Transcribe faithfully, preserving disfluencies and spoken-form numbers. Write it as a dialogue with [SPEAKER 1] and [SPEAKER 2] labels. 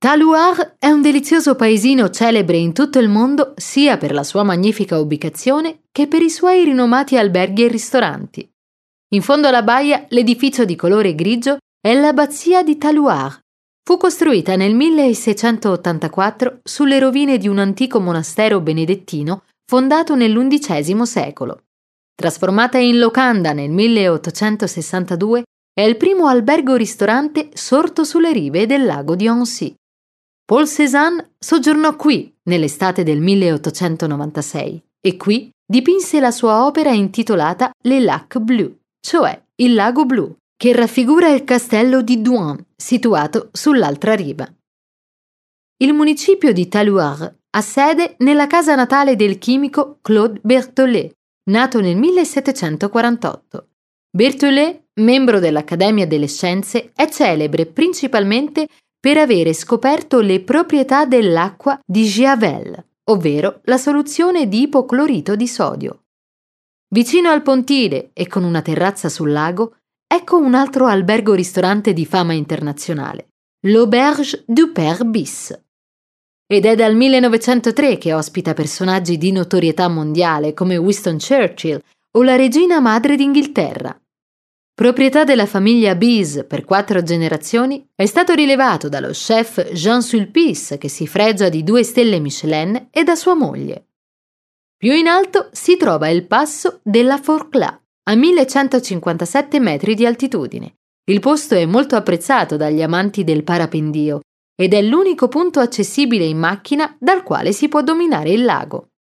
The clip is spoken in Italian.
[SPEAKER 1] Talloires è un delizioso paesino celebre in tutto il mondo sia per la sua magnifica ubicazione che per i suoi rinomati alberghi e ristoranti. In fondo alla baia, l'edificio di colore grigio è l'abbazia di Talloires. Fu costruita nel milleseicentottantaquattro sulle rovine di un antico monastero benedettino fondato nell'undicesimo secolo. Trasformata in locanda nel milleottocentosessantadue, è il primo albergo-ristorante sorto sulle rive del lago di Annecy. Paul Cézanne soggiornò qui nell'estate del milleottocentonovantasei e qui dipinse la sua opera intitolata Les Lacs Bleus, cioè il lago blu, che raffigura il castello di Douin, situato sull'altra riva. Il municipio di Talloires ha sede nella casa natale del chimico Claude Berthollet, nato nel millesettecentoquarantotto. Berthollet, membro dell'Accademia delle Scienze, è celebre principalmente per avere scoperto le proprietà dell'acqua di Giavel, ovvero la soluzione di ipoclorito di sodio. Vicino al pontile e con una terrazza sul lago, ecco un altro albergo-ristorante di fama internazionale, l'Auberge du Père Bis. Ed è dal millenovecentotre che ospita personaggi di notorietà mondiale come Winston Churchill o la regina madre d'Inghilterra. Proprietà della famiglia Bis per quattro generazioni, è stato rilevato dallo chef Jean Sulpice, che si fregia di due stelle Michelin, e da sua moglie. Più in alto si trova il passo della Forclaz, a millecentocinquantasette metri di altitudine. Il posto è molto apprezzato dagli amanti del parapendio ed è l'unico punto accessibile in macchina dal quale si può dominare il lago.